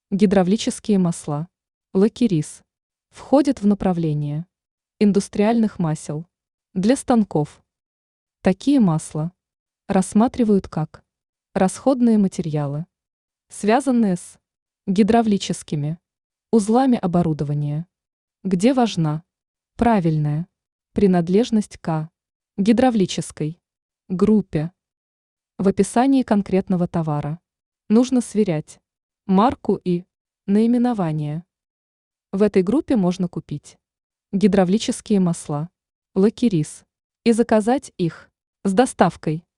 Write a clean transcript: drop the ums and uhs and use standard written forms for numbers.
Гидравлические масла. Лакерис. Входят в направление индустриальных масел для станков. Такие масла рассматривают как расходные материалы, связанные с гидравлическими узлами оборудования, где важна правильная принадлежность к гидравлической группе. В описании конкретного товара нужно сверять марку и наименование. В этой группе можно купить гидравлические масла, лакерис, и заказать их с доставкой.